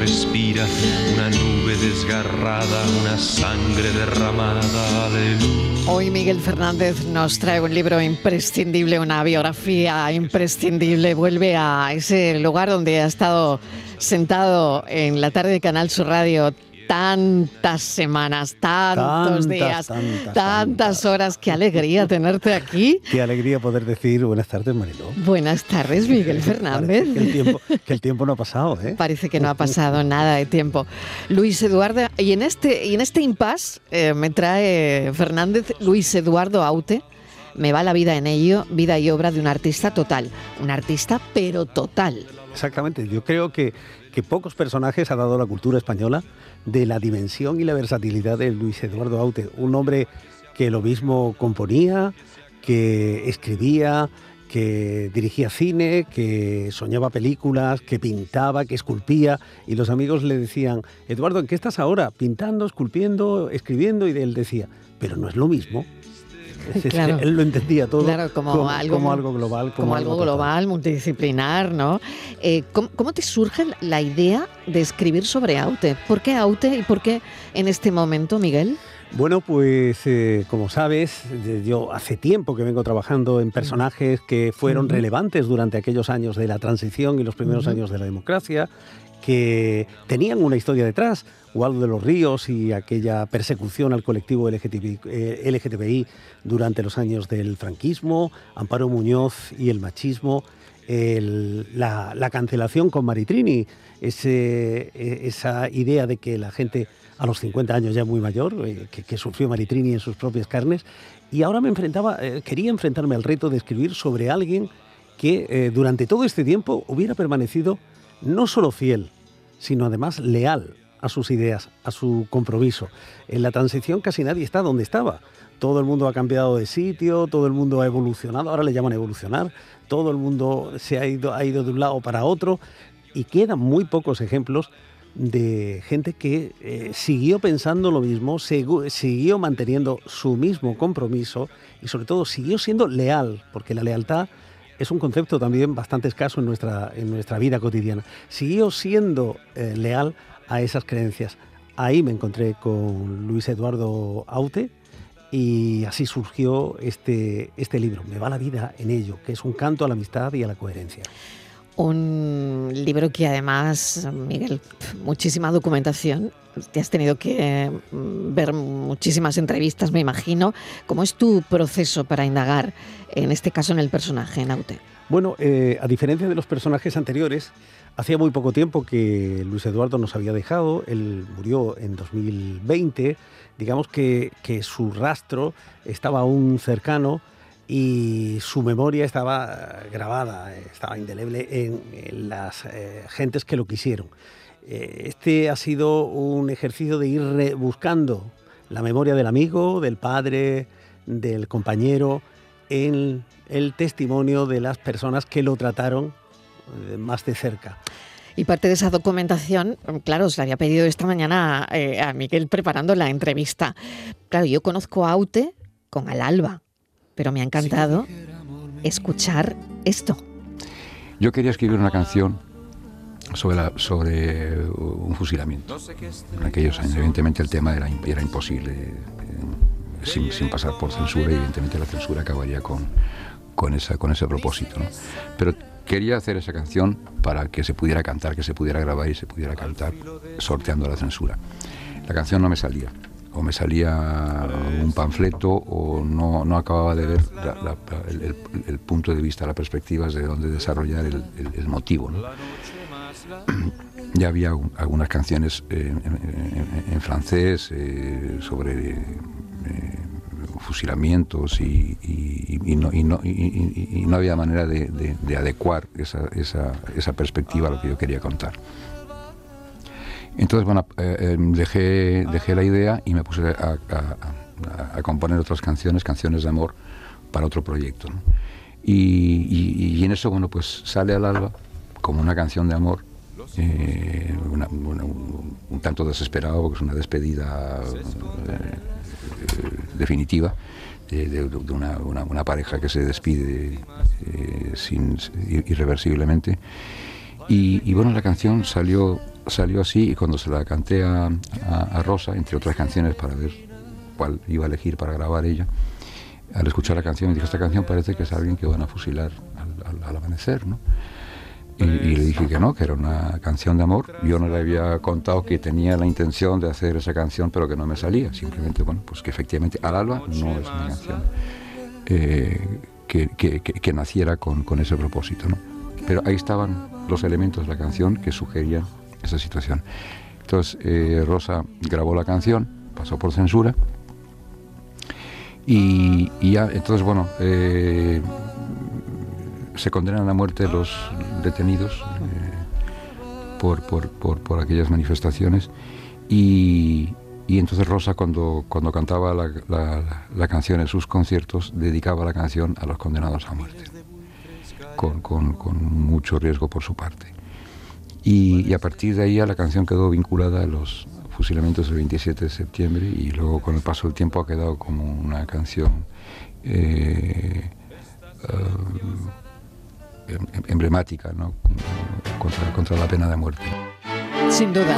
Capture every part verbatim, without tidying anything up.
Respira una nube desgarrada, una sangre derramada, aleluya. Hoy Miguel Fernández nos trae un libro imprescindible, una biografía imprescindible. Vuelve a ese lugar donde ha estado sentado en la tarde de Canal Sur Radio tantas semanas, tantos tantas, días, tantas, tantas, tantas horas. Qué alegría tenerte aquí. Qué alegría poder decir buenas tardes, Mariló. Buenas tardes, Miguel Fernández. Que el, tiempo, que el tiempo no ha pasado, ¿eh? Parece que no ha pasado nada de tiempo. Luis Eduardo, y en este, y en este impasse eh, me trae Fernández Luis Eduardo Aute. Me va la vida en ello, vida y obra de un artista total. Un artista, pero total. Exactamente. Yo creo que, que pocos personajes ha dado la cultura española de la dimensión y la versatilidad de Luis Eduardo Aute. Un hombre que lo mismo componía, que escribía, que dirigía cine, que soñaba películas, que pintaba, que esculpía. Y los amigos le decían: Eduardo, ¿en qué estás ahora? Pintando, esculpiendo, escribiendo. Y él decía: pero no es lo mismo. Claro. Él lo entendía todo, claro, como, como, algo, como algo global. Como, como algo, algo global, multidisciplinar, ¿no? Eh, ¿cómo, ¿Cómo te surge la idea de escribir sobre Aute? ¿Por qué Aute y por qué en este momento, Miguel? Bueno, pues eh, como sabes, yo hace tiempo que vengo trabajando en personajes que fueron uh-huh. relevantes durante aquellos años de la transición y los primeros uh-huh. años de la democracia, que tenían una historia detrás. Ubaldo de los Ríos y aquella persecución al colectivo L G T B I durante los años del franquismo, Amparo Muñoz y el machismo, el, la, la cancelación con Maritrini, ese, esa idea de que la gente a los cincuenta años ya muy mayor, eh, que, que sufrió Maritrini en sus propias carnes, y ahora me enfrentaba, eh, quería enfrentarme al reto de escribir sobre alguien que eh, durante todo este tiempo hubiera permanecido no solo fiel, sino además leal a sus ideas, a su compromiso. En la transición casi nadie está donde estaba. Todo el mundo ha cambiado de sitio, todo el mundo ha evolucionado, ahora le llaman evolucionar, todo el mundo se ha ido, ha ido de un lado para otro, y quedan muy pocos ejemplos de gente que eh, siguió pensando lo mismo, segu- siguió manteniendo su mismo compromiso y sobre todo siguió siendo leal, porque la lealtad es un concepto también bastante escaso en nuestra, en nuestra vida cotidiana. Siguió siendo eh, leal a esas creencias. Ahí me encontré con Luis Eduardo Aute y así surgió este, este libro, Me va la vida en ello, que es un canto a la amistad y a la coherencia. Un libro que además, Miguel, muchísima documentación. Te has tenido que ver muchísimas entrevistas, me imagino. ¿Cómo es tu proceso para indagar, en este caso, en el personaje, en Aute? Bueno, eh, a diferencia de los personajes anteriores, hacía muy poco tiempo que Luis Eduardo nos había dejado. Él murió en dos mil veinte. Digamos que, que su rastro estaba aún cercano y su memoria estaba grabada, estaba indeleble en, en las eh, gentes que lo quisieron. Eh, este ha sido un ejercicio de ir re- buscando la memoria del amigo, del padre, del compañero, en el testimonio de las personas que lo trataron eh, más de cerca. Y parte de esa documentación, claro, os la había pedido esta mañana eh, a Miguel preparando la entrevista. Claro, yo conozco a Aute con Al Alba, pero me ha encantado escuchar esto. Yo quería escribir una canción sobre, la, sobre un fusilamiento. En aquellos años, evidentemente, el tema era, era imposible, eh, sin, sin pasar por censura, y evidentemente la censura acabaría con, con, esa, con ese propósito, ¿no? Pero quería hacer esa canción para que se pudiera cantar, que se pudiera grabar y se pudiera cantar, sorteando la censura. La canción no me salía. O me salía un panfleto o no, no acababa de ver la, la, el, el, el punto de vista, la perspectiva de dónde desarrollar el, el, el motivo, ¿no? Ya había algunas canciones en, en, en francés eh, sobre eh, fusilamientos y, y, y, no, y, no, y, y no había manera de, de, de adecuar esa, esa, esa perspectiva a lo que yo quería contar. Entonces, bueno, eh, dejé, dejé la idea y me puse a, a, a componer otras canciones, canciones de amor, para otro proyecto, ¿no? Y, y, y en eso, bueno, pues sale Al Alba como una canción de amor, eh, una, una, un, un tanto desesperado, porque es una despedida eh, eh, definitiva de, de, de una, una, una pareja que se despide eh, sin, irreversiblemente. Y, y bueno, la canción salió salió así, y cuando se la canté a, a, a Rosa, entre otras canciones, para ver cuál iba a elegir para grabar ella, al escuchar la canción me dijo, esta canción parece que es alguien que van a fusilar al, al, al amanecer, ¿no? Y, y le dije que no, que era una canción de amor. Yo no le había contado que tenía la intención de hacer esa canción, pero que no me salía. Simplemente, bueno, pues que efectivamente Al alba no es una canción eh, que, que, que, que naciera con, con ese propósito, ¿no? Pero ahí estaban los elementos de la canción que sugerían esa situación. Entonces, eh, Rosa grabó la canción, pasó por censura, y, y ya, entonces, bueno, eh, se condenan a muerte los detenidos eh, por, por, por, por aquellas manifestaciones, y, y entonces Rosa, cuando, cuando cantaba la, la, la canción en sus conciertos, dedicaba la canción a los condenados a muerte, con, con, con mucho riesgo por su parte. Y, y a partir de ahí la canción quedó vinculada a los fusilamientos del veintisiete de septiembre, y luego con el paso del tiempo ha quedado como una canción eh, uh, emblemática, ¿no? contra, contra la pena de muerte. Sin duda,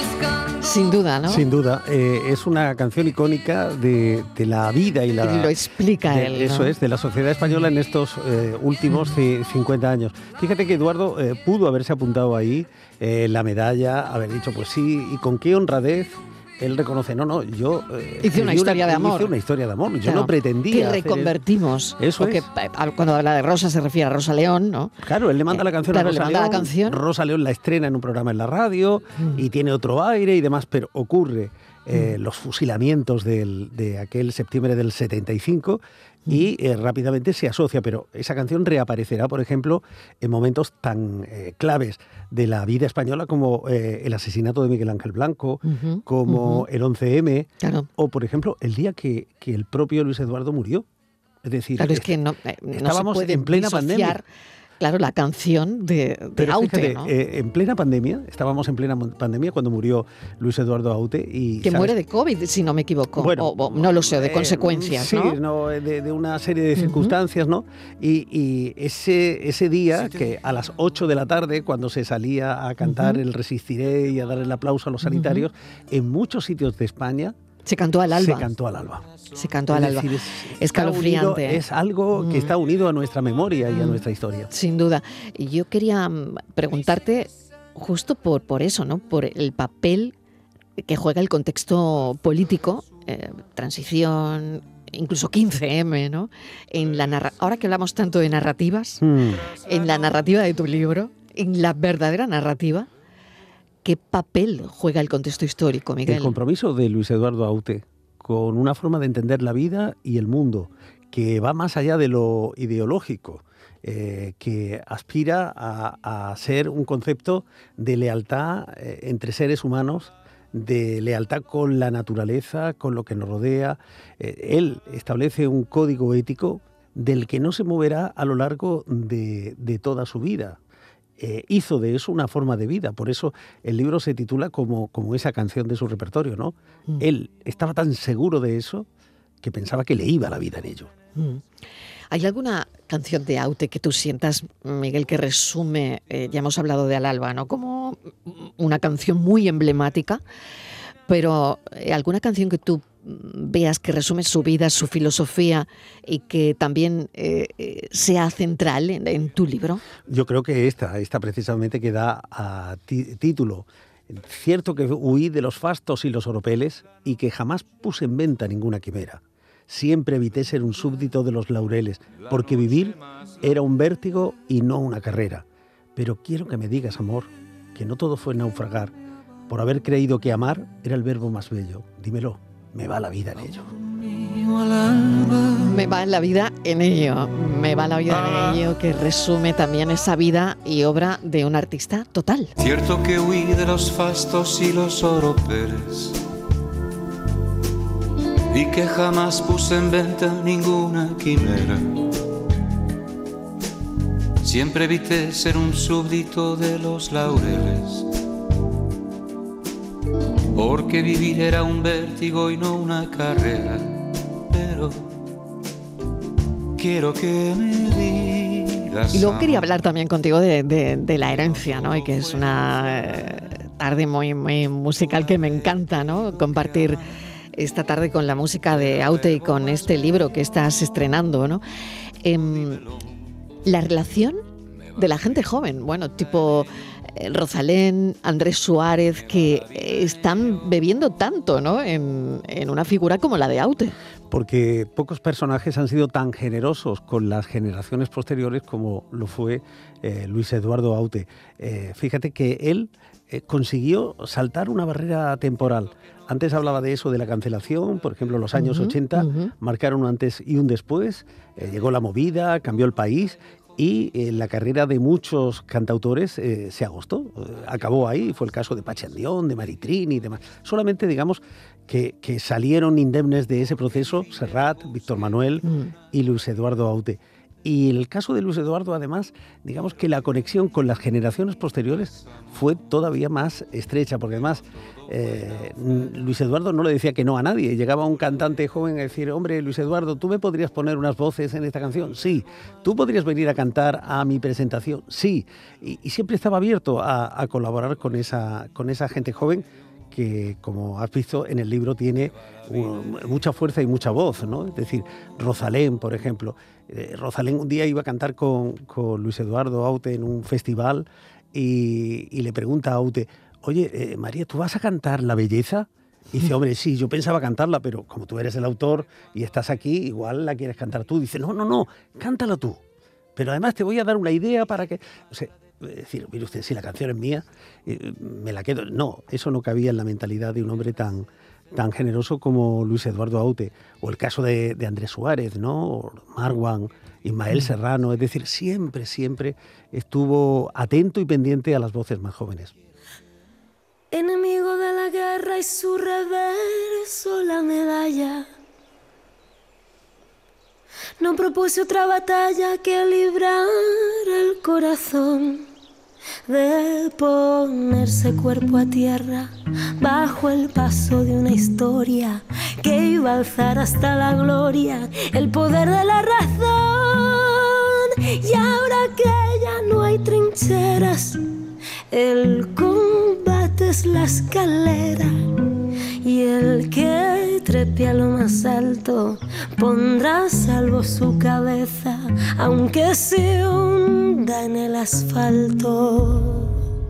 sin duda, ¿no? Sin duda, eh, es una canción icónica de, de la vida y la... Lo explica de, él, ¿no? Eso es, de la sociedad española en estos eh, últimos cincuenta años. Fíjate que Eduardo eh, pudo haberse apuntado ahí eh, la medalla, haber dicho, pues sí, y con qué honradez él reconoce, no, no, yo... Eh, hice una historia una, de amor. Hice una historia de amor, yo claro, no pretendía... Que reconvertimos. El... Eso porque es. Cuando habla de Rosa se refiere a Rosa León, ¿no? Claro, él le manda la canción claro, a Rosa le manda León. La canción. Rosa León la estrena en un programa en la radio mm. y tiene otro aire y demás, pero ocurre eh, mm. los fusilamientos del, de aquel septiembre del setenta y cinco y eh, rápidamente se asocia, pero esa canción reaparecerá, por ejemplo, en momentos tan eh, claves de la vida española como eh, el asesinato de Miguel Ángel Blanco, uh-huh, como uh-huh. el once eme, claro. o, por ejemplo, el día que, que el propio Luis Eduardo murió. Es decir, claro, es que no, eh, no estábamos se puede en plena disociar, pandemia. Claro, la canción de, de Pero Aute, fíjate, ¿no? eh, en plena pandemia, estábamos en plena pandemia cuando murió Luis Eduardo Aute. Y, que ¿sabes? muere de COVID, si no me equivoco. Bueno, o, o, no lo sé, de eh, consecuencias, sí, ¿no? Sí, no, de, de una serie de circunstancias, uh-huh. ¿no? Y, y ese, ese día, que a las ocho de la tarde, cuando se salía a cantar uh-huh. el Resistiré y a dar el aplauso a los sanitarios, uh-huh. en muchos sitios de España... Se cantó al alba. Se cantó al alba. Se cantó al alba. Es decir, es, escalofriante. Unido, es algo que está unido a nuestra memoria y a nuestra historia. Sin duda. Y yo quería preguntarte justo por, por eso, ¿no? Por el papel que juega el contexto político, eh, transición, incluso quince eme, ¿no? En la narra- Ahora que hablamos tanto de narrativas, mm. en la narrativa de tu libro, en la verdadera narrativa, ¿qué papel juega el contexto histórico, Miguel? El compromiso de Luis Eduardo Aute con una forma de entender la vida y el mundo que va más allá de lo ideológico, eh, que aspira a, a ser un concepto de lealtad eh, entre seres humanos, de lealtad con la naturaleza, con lo que nos rodea. Eh, él establece un código ético del que no se moverá a lo largo de, de toda su vida. Eh, hizo de eso una forma de vida, por eso el libro se titula como, como esa canción de su repertorio, ¿no? Mm. Él estaba tan seguro de eso que pensaba que le iba la vida en ello. Mm. ¿Hay alguna canción de Aute que tú sientas, Miguel, que resume, eh, ya hemos hablado de Al alba, ¿no? Como una canción muy emblemática, pero eh, alguna canción que tú veas que resume su vida, su filosofía y que también eh, sea central en, en tu libro? Yo creo que esta, esta precisamente que da a ti, título. Cierto que huí de los fastos y los oropeles y que jamás puse en venta ninguna quimera. Siempre evité ser un súbdito de los laureles, porque vivir era un vértigo y no una carrera. Pero quiero que me digas, amor, que no todo fue naufragar, por haber creído que amar era el verbo más bello. Dímelo. Me va la vida en ello. Me va la vida en ello. Me va la vida en ello, que resume también esa vida y obra de un artista total. Cierto que huí de los fastos y los oropeles y que jamás puse en venta ninguna quimera. Siempre evité ser un súbdito de los laureles, porque vivir era un vértigo y no una carrera. Pero quiero que me digas. Y luego quería hablar también contigo de, de, de la herencia, ¿no? Y que es una eh, tarde muy, muy musical que me encanta, ¿no? Compartir esta tarde con la música de Aute y con este libro que estás estrenando, ¿no? Eh, la relación de la gente joven, bueno, tipo eh, Rosalén, Andrés Suárez, que están bebiendo tanto, ¿no? En, en una figura como la de Aute. Porque pocos personajes han sido tan generosos con las generaciones posteriores como lo fue eh, Luis Eduardo Aute. Eh, fíjate que él eh, consiguió saltar una barrera temporal. Antes hablaba de eso, de la cancelación, por ejemplo, los años uh-huh, ochenta uh-huh. marcaron un antes y un después, eh, llegó la movida, cambió el país y eh, la carrera de muchos cantautores eh, se agostó, eh, acabó ahí, fue el caso de Pachi Andión, de Maritrini y demás. Solamente, digamos, que, que salieron indemnes de ese proceso Serrat, Víctor Manuel mm. y Luis Eduardo Aute. Y el caso de Luis Eduardo, además, digamos que la conexión con las generaciones posteriores fue todavía más estrecha, porque además eh, Luis Eduardo no le decía que no a nadie. Llegaba un cantante joven a decir, hombre, Luis Eduardo, ¿tú me podrías poner unas voces en esta canción? Sí. ¿Tú podrías venir a cantar a mi presentación? Sí. Y, y siempre estaba abierto a, a colaborar con esa, con esa gente joven que, como has visto en el libro, tiene un, mucha fuerza y mucha voz, ¿no? Es decir, Rosalén, por ejemplo. Eh, Rosalén un día iba a cantar con, con Luis Eduardo Aute en un festival y, y le pregunta a Aute, oye, eh, María, ¿tú vas a cantar La Belleza? Y dice, hombre, sí, yo pensaba cantarla, pero como tú eres el autor y estás aquí, igual la quieres cantar tú. Dice, no, no, no, cántala tú. Pero además te voy a dar una idea para que... O sea, es decir, mire usted, si la canción es mía, eh, me la quedo. No, eso no cabía en la mentalidad de un hombre tan, tan generoso como Luis Eduardo Aute. O el caso de, de Andrés Suárez, ¿no? O Marwan, Ismael Serrano. Es decir, siempre, siempre estuvo atento y pendiente a las voces más jóvenes. Enemigo de la guerra y su reverso la medalla. No propuse otra batalla que librar el corazón, de ponerse cuerpo a tierra bajo el paso de una historia que iba a alzar hasta la gloria el poder de la razón. Y ahora que ya no hay trincheras, el combate es la escalera, y el que trepe a lo más alto pondrá a salvo su cabeza, aunque se hunda en el asfalto.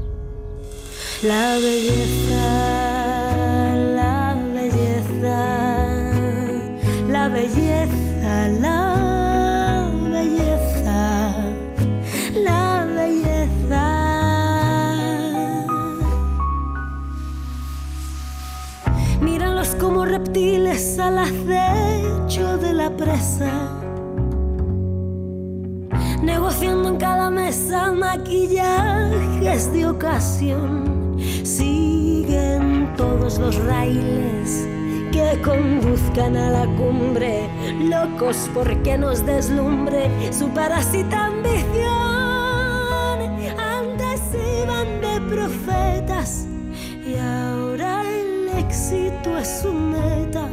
La belleza, la belleza, la belleza, la belleza, la belleza. Míralos como reptiles al acecho de la presa, negociando en cada mesa maquillajes de ocasión. Siguen todos los raíles que conduzcan a la cumbre, locos porque nos deslumbre su parásita ambición. Antes iban de profetas y ahora el éxito es su meta.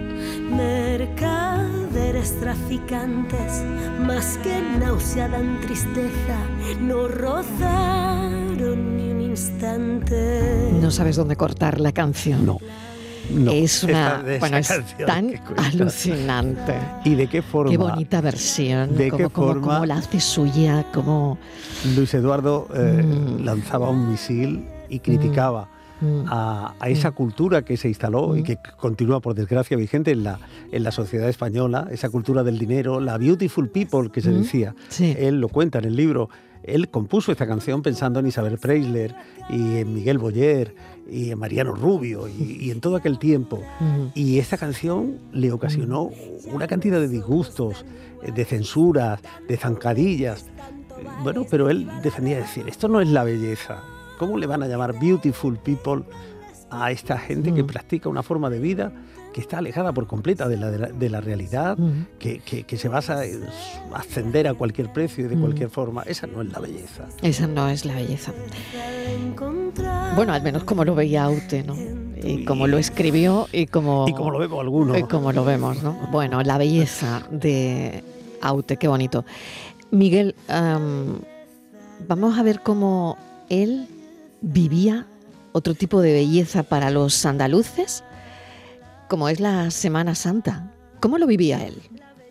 Mercaderes traficantes, más que náusea dan tristeza, no rozaron ni un instante. No sabes dónde cortar la canción. No. No, es una, bueno, es canción tan alucinante. ¿Y de qué forma? Qué bonita versión. ¿De cómo, qué cómo, forma? Cómo la hace suya, cómo... Luis Eduardo eh, mm. lanzaba un misil y criticaba mm. a, a esa cultura que se instaló mm. y que continúa, por desgracia, vigente en la, en la sociedad española, esa cultura del dinero, la beautiful people que se mm. decía. Sí. Él lo cuenta en el libro. Él compuso esta canción pensando en Isabel Preisler y en Miguel Boyer y en Mariano Rubio y, y en todo aquel tiempo. Uh-huh. Y esta canción le ocasionó una cantidad de disgustos, de censuras, de zancadillas. Bueno, pero él defendía decir, esto no es la belleza. ¿Cómo le van a llamar beautiful people a esta gente uh-huh. que practica una forma de vida que está alejada por completa de la, de la, de la realidad, uh-huh. que, que, que se basa en ascender a cualquier precio y de uh-huh. cualquier forma? Esa no es la belleza. Esa no es la belleza. Bueno, al menos como lo veía Aute, ¿no? Y como lo escribió y como... Y como lo vemos algunos. Y como lo vemos, ¿no? Bueno, la belleza de Aute, qué bonito. Miguel, um, vamos a ver cómo él vivía otro tipo de belleza para los andaluces, como es la Semana Santa. ¿Cómo lo vivía él?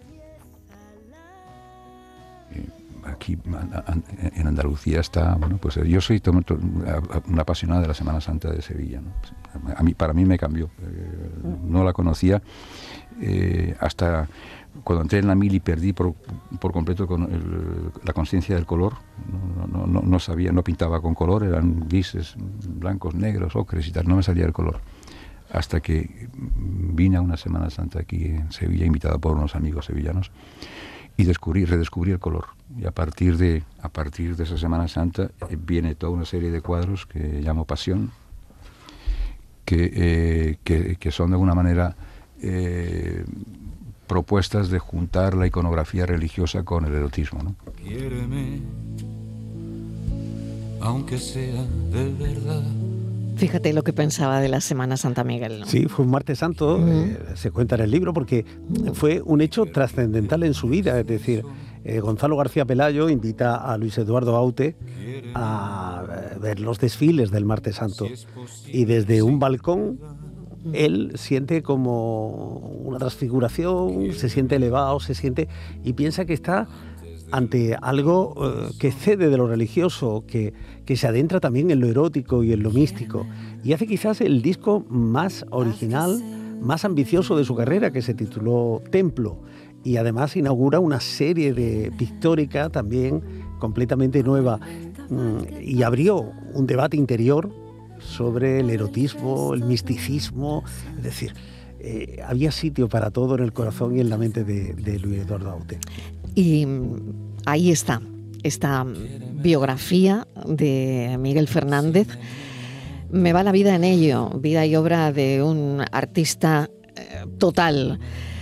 Aquí en Andalucía está, bueno, pues yo soy un apasionado de la Semana Santa de Sevilla, ¿no? A mí, para mí me cambió, no la conocía eh, hasta cuando entré en la mili, perdí por, por completo con el, la conciencia del color, no, no, no, no sabía, no pintaba con color, eran grises, blancos, negros, ocres y tal, no me salía el color. Hasta que vine a una Semana Santa aquí en Sevilla, invitado por unos amigos sevillanos, y descubrí, redescubrí el color. Y a partir de, a partir de esa Semana Santa eh, viene toda una serie de cuadros que llamo Pasión, que, eh, que, que son de alguna manera eh, propuestas de juntar la iconografía religiosa con el erotismo, ¿no? Quiéreme, aunque sea de verdad. Fíjate lo que pensaba de la Semana Santa, Miguel, ¿no? Sí, fue un martes santo, uh-huh. eh, se cuenta en el libro, porque fue un hecho trascendental en su vida. Es decir, eh, Gonzalo García Pelayo invita a Luis Eduardo Aute a ver los desfiles del martes santo. Y desde un balcón, él siente como una transfiguración, se siente elevado, se siente y piensa que está ante algo eh, que excede de lo religioso, que, que se adentra también en lo erótico y en lo místico. Y hace quizás el disco más original, más ambicioso de su carrera, que se tituló Templo. Y además inaugura una serie de pictórica también completamente nueva. Y abrió un debate interior sobre el erotismo, el misticismo. Es decir, eh, había sitio para todo en el corazón y en la mente de, de Luis Eduardo Aute. Y ahí está, esta biografía de Miguel Fernández. Me va la vida en ello, vida y obra de un artista eh, total.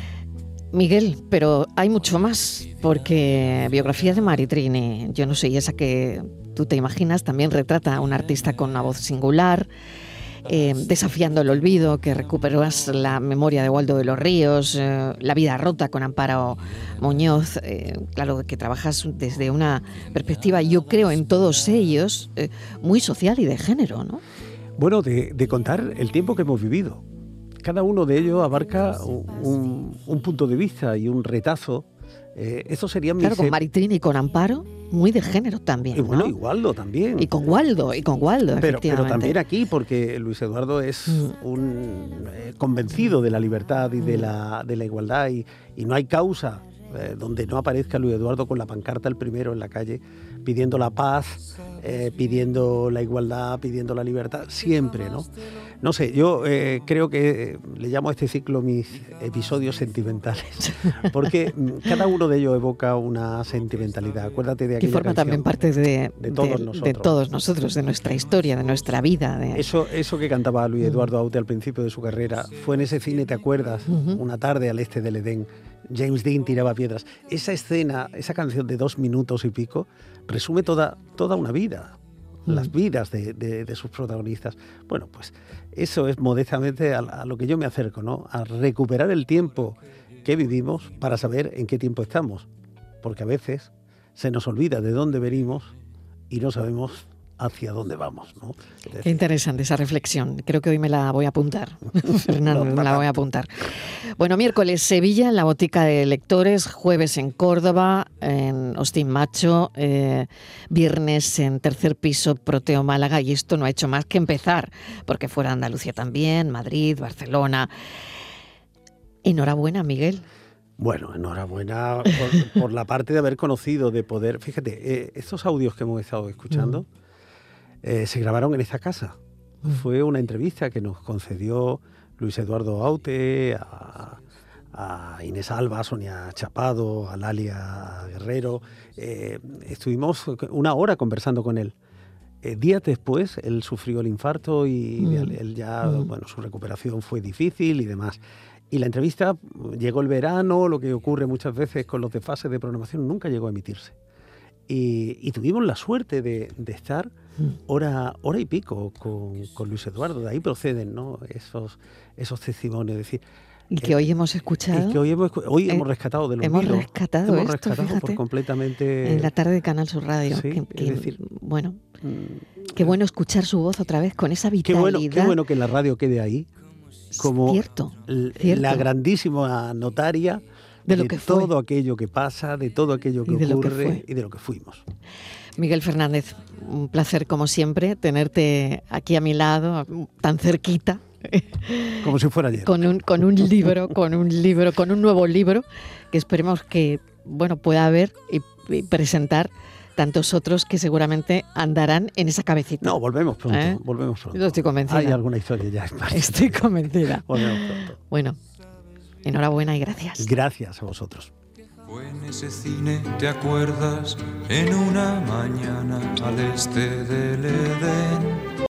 Miguel, pero hay mucho más, porque biografía de Maritrini, yo no sé, y esa que tú te imaginas, también retrata a un artista con una voz singular, Eh, desafiando el olvido, que recuperas la memoria de Waldo de los Ríos, eh, La vida rota con Amparo Muñoz, eh, claro que trabajas desde una perspectiva, yo creo en todos ellos, eh, muy social y de género, ¿no? Bueno, de, de contar el tiempo que hemos vivido. Cada uno de ellos abarca un, un punto de vista y un retazo. Eh, eso sería Claro, con Maritrini y con Amparo, muy de género también. Y bueno, ¿no? y Waldo también. Y con Waldo, y con Waldo, pero, efectivamente. pero también aquí, porque Luis Eduardo es mm. un eh, convencido de la libertad y de la, de la igualdad, y, y no hay causa eh, donde no aparezca Luis Eduardo con la pancarta el primero en la calle, pidiendo la paz, eh, pidiendo la igualdad, pidiendo la libertad, siempre, ¿no? No sé, yo eh, creo que le llamo a este ciclo mis episodios sentimentales, porque cada uno de ellos evoca una sentimentalidad. Acuérdate de aquella que forma también parte de, de, todos de, nosotros. de todos nosotros, de nuestra historia, de nuestra vida. De... Eso, eso que cantaba Luis Eduardo Aute al principio de su carrera, fue en ese cine, ¿te acuerdas? Uh-huh. Una tarde al este del Edén, James Dean tiraba piedras. Esa escena, esa canción de dos minutos y pico, resume toda, toda una vida. Las vidas de, de, de sus protagonistas. Bueno, pues eso es modestamente a, a lo que yo me acerco, ¿no? A recuperar el tiempo que vivimos para saber en qué tiempo estamos. Porque a veces se nos olvida de dónde venimos y no sabemos hacia dónde vamos, ¿no? Qué interesante esa reflexión. Creo que hoy me la voy a apuntar. Fernando, no, me la voy a apuntar. Bueno, miércoles Sevilla en la Botica de Lectores, jueves en Córdoba, en Hostín Macho, eh, viernes en Tercer Piso, Proteo Málaga, y esto no ha hecho más que empezar, porque fuera Andalucía también, Madrid, Barcelona. Enhorabuena, Miguel. Bueno, enhorabuena por, por la parte de haber conocido, de poder... Fíjate, eh, estos audios que hemos estado escuchando... Mm. Eh, se grabaron en esta casa. Mm. Fue una entrevista que nos concedió Luis Eduardo Aute, a, a Inés Alba, a Sonia Chapado, a Lalia Guerrero. Eh, estuvimos una hora conversando con él. Eh, días después, él sufrió el infarto y mm. él, él ya, mm. bueno, su recuperación fue difícil y demás. Y la entrevista, llegó el verano, lo que ocurre muchas veces con los desfases de programación, nunca llegó a emitirse. Y, y tuvimos la suerte de, de estar hora, hora y pico con, con Luis Eduardo. De ahí proceden, ¿no? esos, esos testimonios. Es decir, Y que hoy hemos escuchado. Y que hoy hemos, hoy eh, hemos rescatado de los Hemos hilos. rescatado hemos esto, rescatado fíjate, por completamente... en la tarde de Canal Sur Radio. Sí, que, que, es decir, bueno, qué bueno escuchar su voz otra vez con esa qué vitalidad. bueno, qué bueno que la radio quede ahí, como cierto, l- cierto. la grandísima notaria De de, lo que fue. todo aquello que pasa, de todo aquello que Y de lo que ocurre fue. y de lo que fuimos. Miguel Fernández, un placer como siempre tenerte aquí a mi lado, tan cerquita. Como si fuera ayer. Con un, con un libro, con un libro, con un nuevo libro que esperemos que bueno pueda haber y, y presentar tantos otros que seguramente andarán en esa cabecita. No, volvemos pronto, ¿Eh? volvemos pronto. Yo estoy convencida. Hay alguna historia ya. en marcha. Estoy convencida. Volvemos pronto. Bueno, enhorabuena y gracias. Gracias a vosotros. Fue en ese cine, ¿te acuerdas? En una mañana al este del Edén.